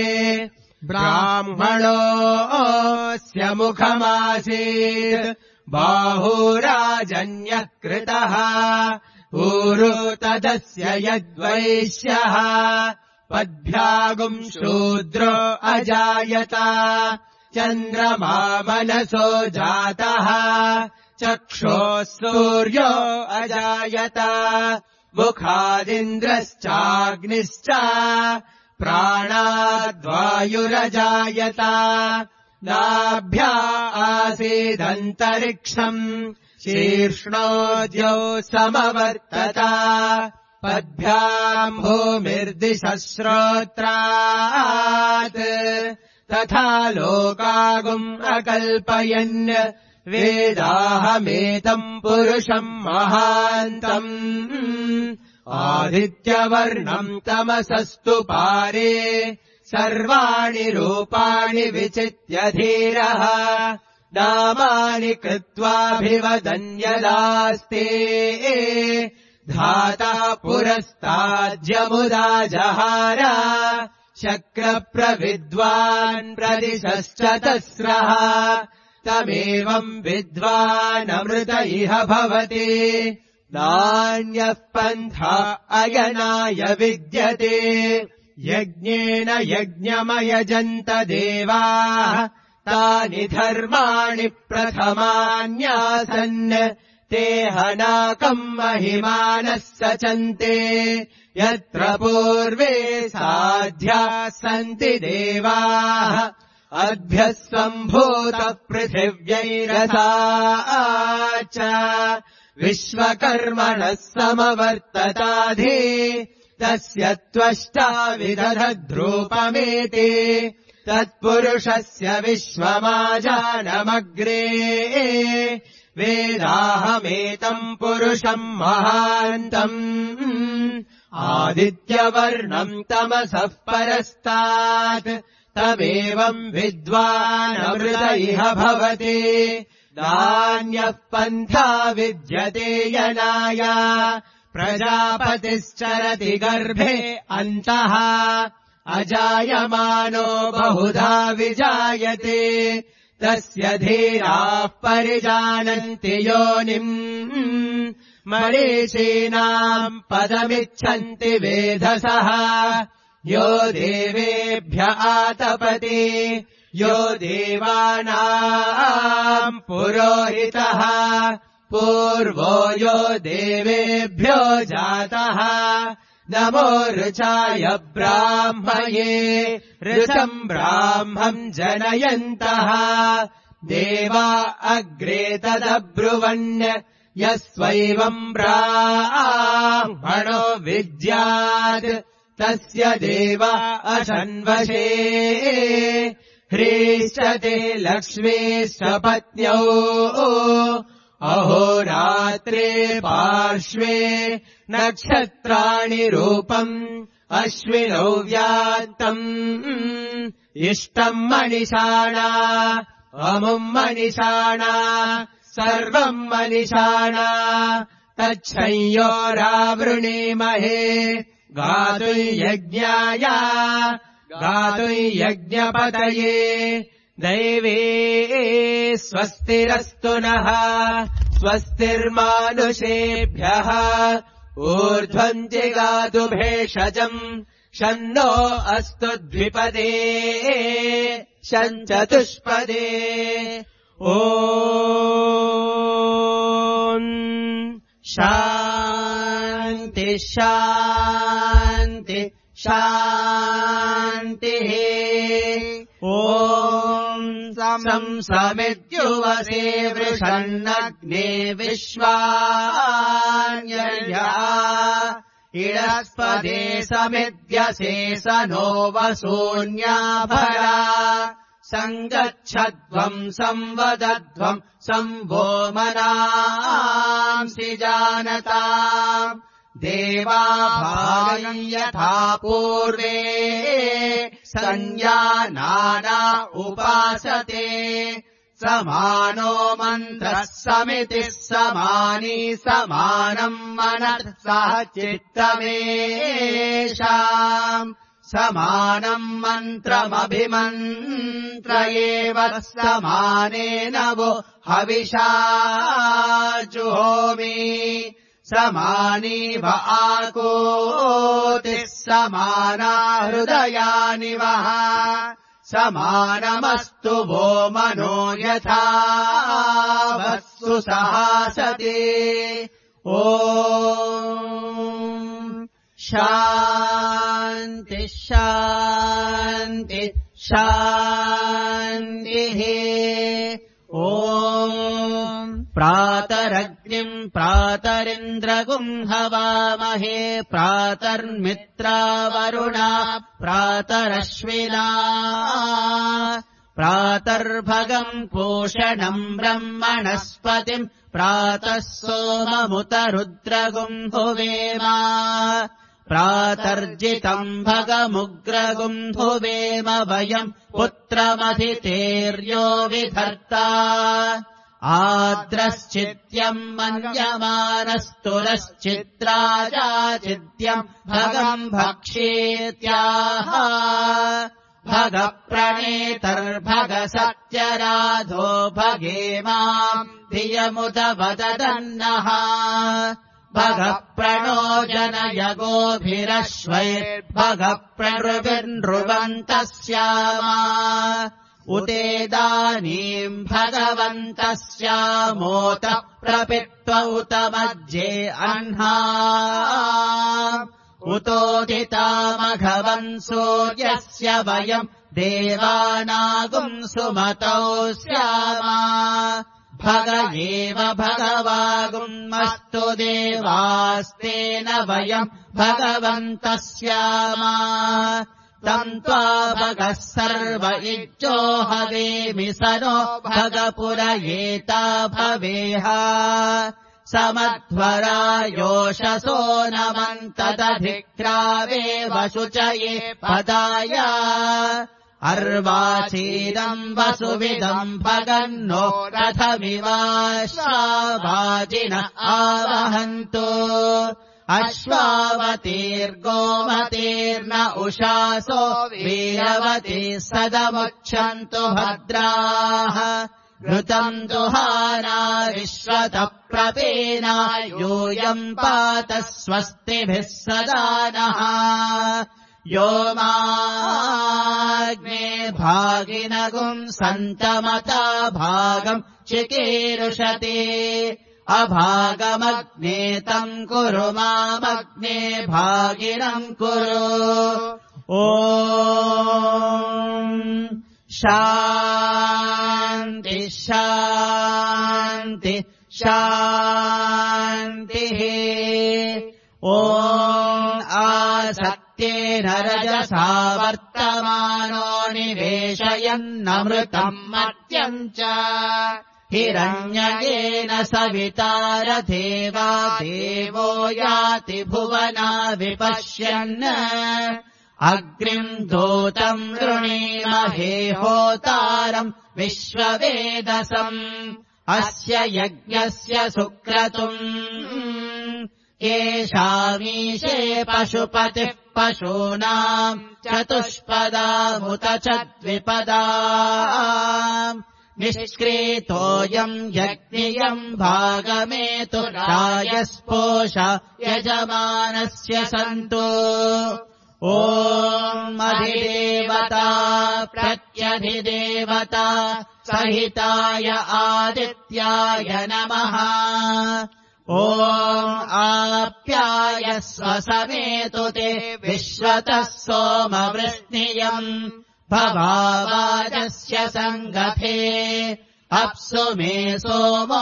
B: ब्राह्मणोऽस्य मुखमासीत् बाहुराजन्यः कृतः ऊरु तदस्य यद्वैश्यः पद्भ्यागुम् शूद्रो अजायत चन्द्रमा मनसो जातः चक्षोः सूर्यो अजायत मुखादिन्द्रश्चाग्निश्च प्राणाद्वायुरजायत नाभ्या आसीदन्तरिक्षम् शीर्ष्णोद्यौ समवर्तत पद्भ्याम् भूमिर्दिशश्रोत्रात् तथा लोकागुम् अकल्पयन् वेदाहमेतम् पुरुषम् महान्तम् आदित्यवर्णम् तमसस्तु पारे सर्वाणि रूपाणि विचित्य धीरः नामानि कृत्वाभिवदन्यदास्ते धाता पुरस्ताज्यमुदा जहार शक्रप्रविद्वान् प्रदिशश्चतस्रः तमेवम् विद्वानमृत इह भवति नान्यः पन्था अयनाय विद्यते यज्ञेन यज्ञमयजन्त देवाः तानि धर्माणि प्रथमान्यासन् ते हनाकम् महिमानः सचन्ते यत्र पूर्वे साध्याः सन्ति देवाः अद्भ्यः सम्भूतः पृथिव्यैरसा च विश्वकर्मणः समवर्तताधि तस्य त्वष्टा विदधद्रूपमेति तत्पुरुषस्य विश्वमाजानमग्रे वेदाहमेतम् पुरुषम् महान्तम् आदित्यवर्णम् तमसः परस्तात् तमेवम् विद्वानमृत इह भवति नान्यः पन्था विद्यते यनाय प्रजापतिश्चरति गर्भे अन्तः अजायमानो बहुधा विजायते तस्य धीराः परिजानन्ति योनिम् मरीचीनाम् पदमिच्छन्ति वेधसः यो देवेभ्य आतपति यो देवानाम् पुरोहितः पूर्वो यो देवेभ्यो जातः नमो ऋचाय ब्राह्मये ऋचम् ब्राह्मम् जनयन्तः देवा अग्रे तदब्रुवन् यस्वैवम् ब्राह्मणो विद्यात् तस्य देव अशन्वशे ह्रीश्च ते लक्ष्मीश्च पत्न्यौ अहोरात्रे पार्श्वे नक्षत्राणि रूपम् अश्विनौ व्यात्तम् इष्टम् मनिषाणा अमुम् मनिषाणा सर्वम् मनिषाणा तच्छंयोरावृणीमहे गातुर्यज्ञाय गातुर्यज्ञपतये दैवे स्वस्तिरस्तु नः स्वस्तिर्मानुषेभ्यः ऊर्ध्वम् जिगातु भेषजम् शन्नो अस्तु द्विपदे शञ्चतुष्पदे ॐ शान्ति शान्ति शान्तिः ॐ समित्युवसे वृषन्नग्ने विश्वान्यर्या इडस्पदे समिद्यसे स नो वसून्याभरा सङ्गच्छध्वम् संवदध्वम् संवो मनांसि जानताम् देवाभागम् यथा पूर्वे संज्ञानाना उपासते समानो मन्त्रः समितिः समानी समानम् मनः सह चित्तमेषाम् समानम् मन्त्रमभिमन्त्र एव समानेन वो हविषा जुहोमि समानीव आकोतिः समाना हृदयानि वः समानमस्तु वो मनो यथा वत्सु सहासते ॐ शान्ति शान्ति शान्तिः ॐ प्रातः प्रातरग्निम् प्रातरिन्द्रगुम् हवामहे प्रातर्मित्रा वरुणा प्रातरश्विना प्रातर्भगम् पूषणम् ब्रह्मणस्पतिम् प्रातः सोममुत रुद्रगुम् हुवेम प्रातर्जितम् भगमुग्रगुम् हुवेम वयम् पुत्रमधितेर्यो विधर्ता आद्रश्चित्यम् मन्यमानस्तुरश्चित्राजाचित्यम् भगम् भक्षेत्याह भगप्रणेतर्भगसत्यराधो भगेमाम् धियमुद वददन्नः भगप्रणोजनयगोभिरश्वैर्भगप्रणृभिर्नृवन्तः स्यामा उतेदानीम् भगवन्तः स्यामोत प्रपित्व उत मज्जे अह्ना उतोदितामघवन् सूर्यस्य वयम् देवानागुम् सुमतौ स्यामा भग एव भगवागुमस्तु देवास्तेन वयम् भगवन्तः स्यामा तम् त्वा भगः सर्व इज्जो हवेमि स नो भगपुरयेता भवेह समध्वरायोषसो नमन्तदधिक्रावे वशुचये पदाय अर्वाचीनम् वसुविदम् भगन्नो रथमिवाश्वाजिन आवहन्तु अश्वावतीर्गोमतीर्न उषासो वीरवती सदमुच्छन्तु भद्राः घृतम् दुहाना विश्वतः प्रपेना यूयम् पात स्वस्तिभिः सदा नः यो माग्ने भागिनगुम् सन्तमता भागम् चिकीर्षति अभागमग्ने तम् कुरु मामग्ने भागिनम् कुरु ॐ शान्ति शान्ति शान्तिः ॐ आसत्येन रजसा वर्तमानो निवेशयन्नमृतम् मर्त्यम् च हिरण्ययेन सवितारथेवा देवो याति भुवना विपश्यन् अग्निम् दूतम् वृणीमहे होतारम् विश्ववेदसम् अस्य यज्ञस्य सुक्रतुम् येषामीशे पशुपतिः पशूनाम् चतुष्पदामुत च द्विपदा निष्क्रीतोऽयम् यज्ञियम् भागमेतु रायस्पोष यजमानस्य सन्तु ॐ अधिदेवता प्रत्यधिदेवता सहिताय आदित्याय नमः ॐ आप्यायस्व समेतु ते विश्वतः सोमवृष्णियम् भवावाजस्य सङ्गथे अप्सु मे सोमो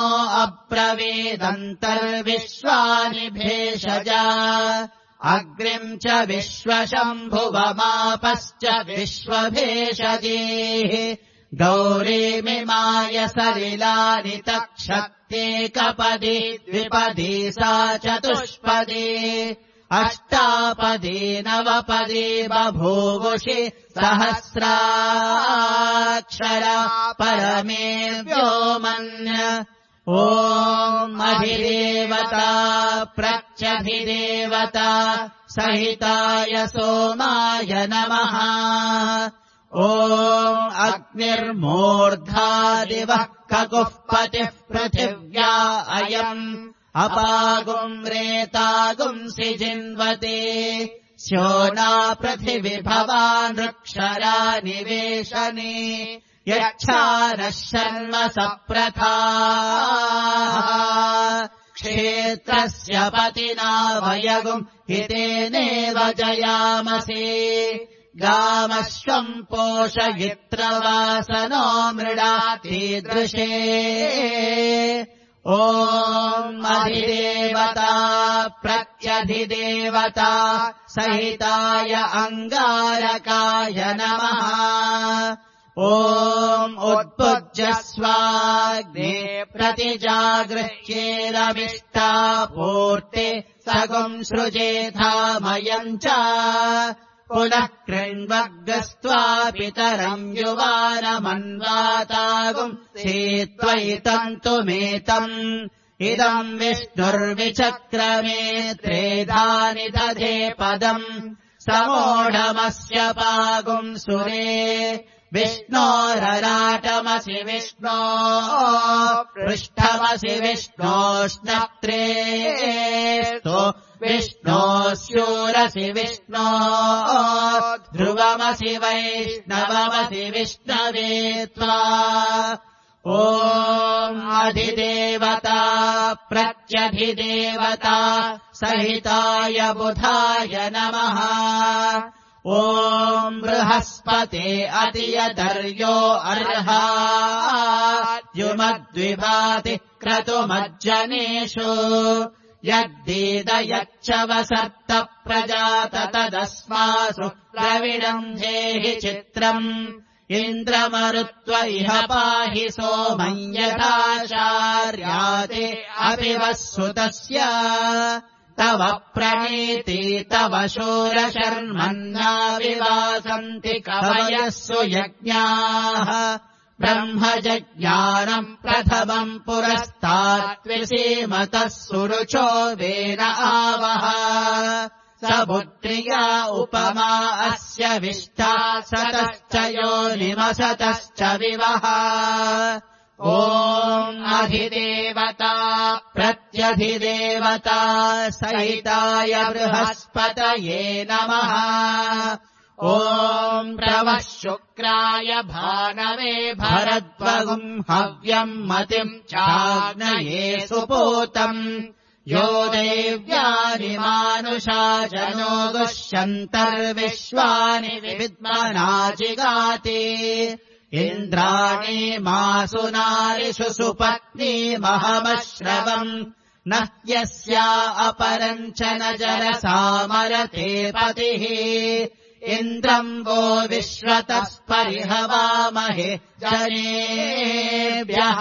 B: अब्रवीदन्तर्विश्वानि भेषजा अग्निम् च विश्वशम्भुवमापश्च विश्वभेषजेः गौरीमिमाय सलिलानि तक्षत्येकपदी द्विपदी सा चतुष्पदी अष्टापदी नवपदी बभूवुषि सहस्राक्षरा परमे व्योमन् ॐ अधिदेवता प्रत्यधिदेवता सहिताय सोमाय नमः ॐ अग्निर्मूर्धादिवः ककुः पतिः पृथिव्या अयम् अपागुम् रेतागुम् सिजिन्वते स्योना पृथिवि भवान् वृक्षरा निवेशने यच्छानः शर्म सप्रथा क्षेत्रस्य पतिना वयगुम् हितेनेव जयामसे गामश्वम् पोषयित्रवासनो मृडातीदृशे ॐ अधिदेवता प्रत्यधिदेवता सहिताय अङ्गारकाय नमः। ॐ उत्पुज्यस्वाग्ने प्रतिजागृह्येरविष्टापूर्ते सगुं सृजेथामयम् च पुनः कृण्वग्रस्त्वा पितरम् युवानमन्वातागुम् सेत्वैतन्तुमेतम् इदम् विष्णुर्विचक्रमे त्रेधानि दधे पदम् समोढमस्य पागुम् सुरे विष्णोरराटमसि विष्णो पृष्ठमसि विष्णोष्णत्रेस्तो विष्णोस्यूरसि विष्णो ध्रुवमसि वैष्णवमसि विष्णवे त्वा। ॐ अधिदेवता प्रत्यधिदेवता सहिताय बुधाय नमः। ॐ बृहस्पते अतियदर्यो अर्हाद्युमद्विभाति क्रतुमज्जनेषु यद्दीदयच्च वसर्त प्रजात तदस्मासु द्रविडम् धेहि चित्रम् इन्द्रमरुत्व इह पाहि सोमम् यथाचार्याते अपि वः सुतस्य तव प्रणीति तव शूरशर्मन्ना विवासन्ति कवयः सुयज्ञाः ब्रह्मजज्ञानम् प्रथमम् पुरस्तात्विसीमतः सुरुचो वेन आवह सपुत्र्या उपमा अस्य विष्टा सतश्च योनिमसतश्च विवह। ॐ अधिदेवता प्रत्यधिदेवता सहिताय बृहस्पतये नमः। ॐ प्रवः शुक्राय भानवे भरद्वगुम् हव्यम् मतिम् चाग्नये सुपूतम् यो देव्यानि मानुषा जनो दुष्यन्तर्विश्वानि विद्मनाजिगाति इन्द्राणि मासुनारिषु सुपत्नीमहमश्रवम् न यस्या अपरम् च न जरसामरते पतिः इन्द्रम् वो विश्वतः परिहवामहे जनेभ्यः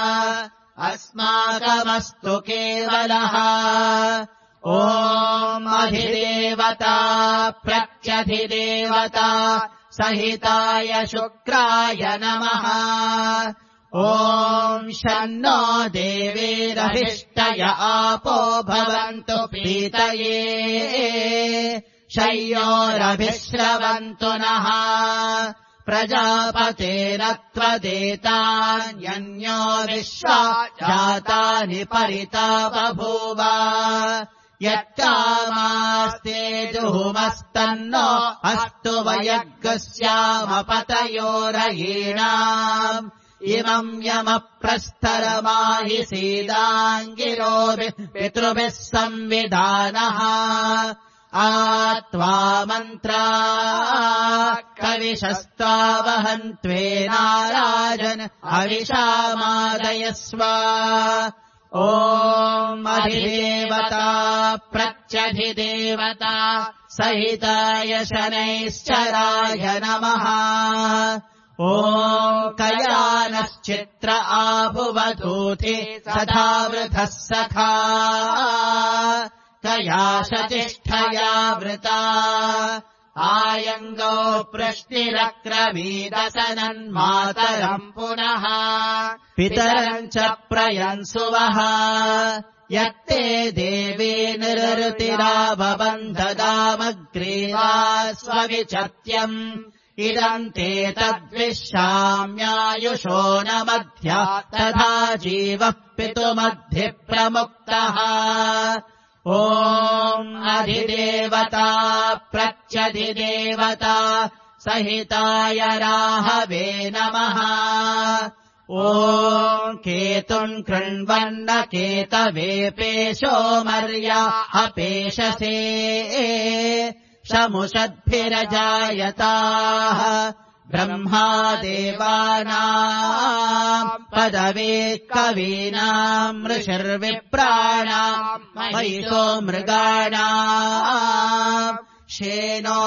B: अस्माकमस्तु केवलः। ॐ अधिदेवता प्रत्यधिदेवता सहिताय शुक्राय नमः। ॐ शन्नो देवीरहिष्टय आपो भवन्तु पीतये शय्योरभिश्रवन्तु नः प्रजापतेरत्वदेतान्यन्यो विश्वा जातानि परिता बभूव यत्कामास्ते जुहुमस्तन्नो अस्तु वयग्स्यामपतयोरयीणाम् इमम् यमप्रस्तरमाहि सीदाङ्गिरोभिः पितृभिः संविधानः आत्वा मन्त्रा कविशस्त्वा वहन्त्वेनाराजन् हविषामादयस्व। ॐ अधिदेवता प्रत्यधिदेवता सहिताय शनैश्चराय नमः। ॐ कयानश्चित्र आभुवधूते तथा वृथः सखा कयाशतिष्ठया वृता आयङ्गो पृष्टिरक्रमीदसनन्मातरम् पुनः पितरम् च प्रयन्सुवः यत्ते देवे निरृतिराभवन्ददामग्रीवा स्वविचत्यम् इदम् ते तद्विश्राम्यायुषो न मध्या तथा जीवः पितुमद्धि प्रमुक्तः। ॐ अधिदेवता प्रत्यधिदेवता सहिताय राहवे नमः। ॐ केतुम् कृण्वन्न केतवेपेशो मर्या अपेशसे शमुषद्भिरजायताः ब्रह्मा देवानाम् पदवे कवीनाम् ऋषिर्विप्राणाम् महिषो मृगाणाम् शेनो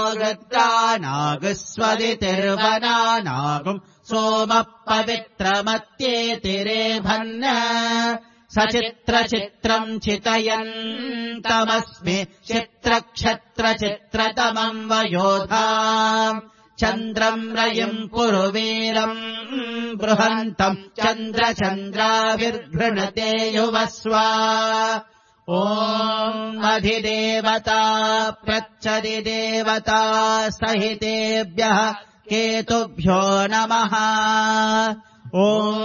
B: गृद्रानागस्वदितिर्वनानागुम् सोमः पवित्रमत्येतिरेभन् सचित्रचित्रम् चितयन्तमस्मि चित्रक्षत्रचित्रतमम् वयोधाम् चन्द्रम् रयिम् पुरुवीरम् बृहन्तम् चन्द्रचन्द्राभिर्घृणते युवस्वा ॐ अधिदेवता प्रच्छदिदेवता सहितेभ्यः केतुभ्यो नमः ॐ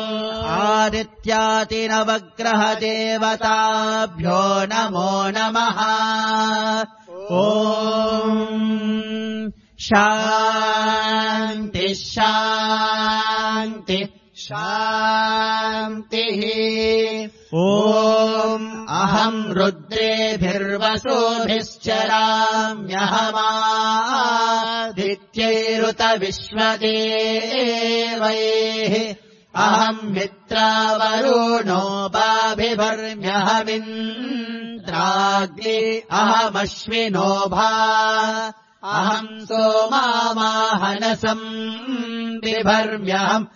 B: आदित्यादिनवग्रहदेवताभ्यो नमो नमः ॐ शान्ति शान्ति शान्तिः ॐ अहम् रुद्रेभिर्वसुभिश्चराम्यहमादित्यैरुत विश्वदेवैः अहम् मित्रावरुणो बाभिभर्म्यहमिन्द्राग्नि अहमश्विनो भा अहम् सोमामाहनसम् बिभर्म्यहम्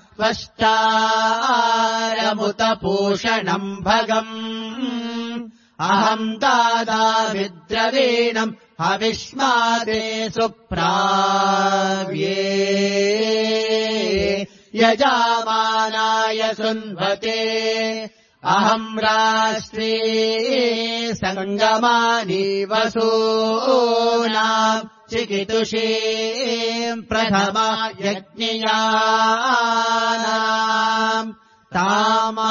B: त्वष्टारमुतपूषणम् भगम् अहम् दादाविद्रवीणम् हविष्मादे सुप्राव्ये यजामानाय सुन्वते अहम् राष्ट्रे सङ्गमानि वसूनाम् चिकितुषीम् प्रथमा यज्ञियानाम् तामा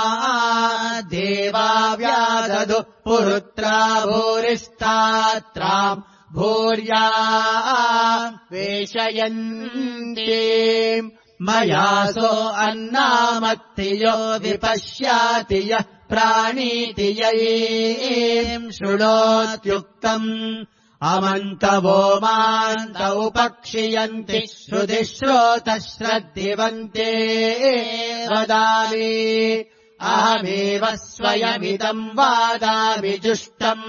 B: देवा व्यादधु पुरुत्रा भूरिस्तात्राम् भूर्या वेशयन्तीम् मयासो अन्नामत्तियो विपश्याति यः प्राणीति यैम् शृणोत्युक्तम् अमन्तवो मान्त उपक्षियन्ति श्रुतिश्रोतश्रद्धिवन्ते वदामि अहमेव स्वयमिदम् वादामि जुष्टम्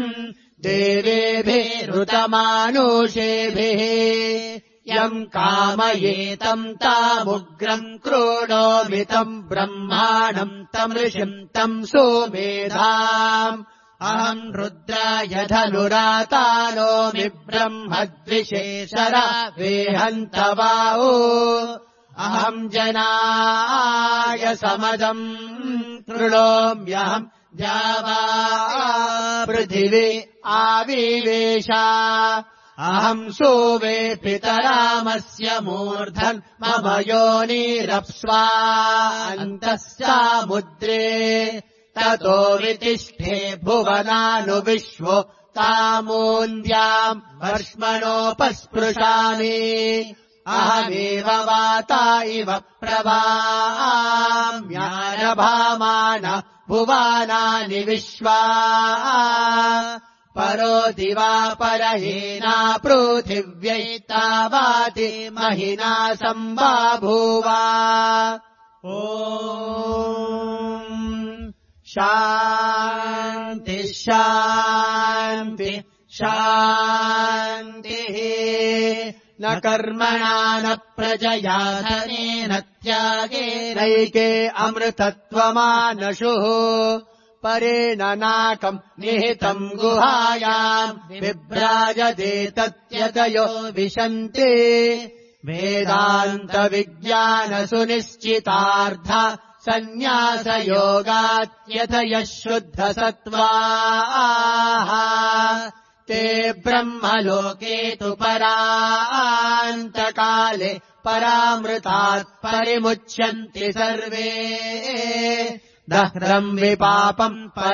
B: देवेभिरुतमानुषेभिः यम् कामयेतम् तामुग्रम् क्रोडोमितम् ब्रह्माणम् तमृषिम् तम् सोमेधाम् अहम् रुद्राय धनुरातानोमि ब्रह्मद्विशेषरा वेहन्तवाहो अहम् जनाय समदम् कृणोम्यहम् द्यावा पृथिवी आविवेशा अहम् सोवे पितरामस्य मूर्धन् मम योनिरप्स्वा अन्तस्यामुद्रे ततो वितिष्ठे भुवनानुविश्वो तामोन्द्याम् वर्ष्मणोपस्पृशामि अहमेव वाता इव प्रभाम्यारभामान भुवानानि विश्वा परो दिवा परहीना पृथिव्यै तावाति महिना सम्बाभूवा ॐ शान्ति शान्ति शान्तिः न कर्मणा न प्रजया धनेन त्यागेनैके अमृतत्वमानशुः परेण नाकम् निहितम् गुहायाम् विभ्राजते तत्यतयो विशन्ति वेदान्तविज्ञानसुनिश्चितार्था सन्न्यासयोगात्यतयः शुद्धसत्त्वाः ते ब्रह्मलोके तु परान्तकाले परामृतात् परिमुच्यन्ति सर्वे दह्रम् विपापम्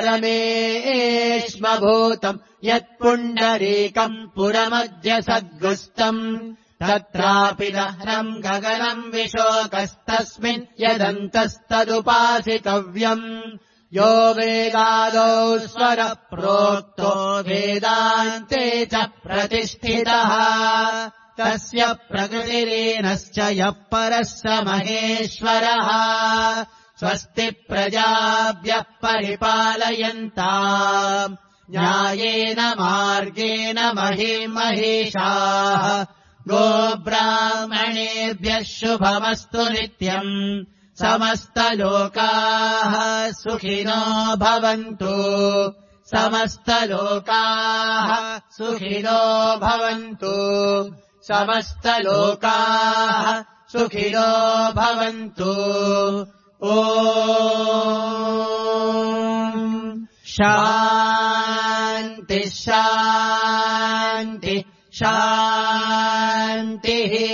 B: परमेष्मभूतम् यत्पुण्डरीकम् पुरमद्य सद्गुस्तम् तत्रापि दह्रम् गगनम् विशोकस्तस्मिन् यदन्तस्तदुपासितव्यम् यो वेदादौ स्वरः प्रोक्तो वेदान्ते च प्रतिष्ठितः तस्य प्रकृतिरेनश्च यः परः स महेश्वरः स्वस्ति प्रजाभ्यः परिपालयन्ताम् न्यायेन मार्गेण महीमहेशाः गोब्राह्मणेभ्यः शुभमस्तु नित्यम् समस्तलोकाः सुखिनो भवन्तु समस्तलोकाः सुखिनो भवन्तु समस्तलोकाः सुखिनो भवन्तु ॐ शान्ति शान्ति शान्तिः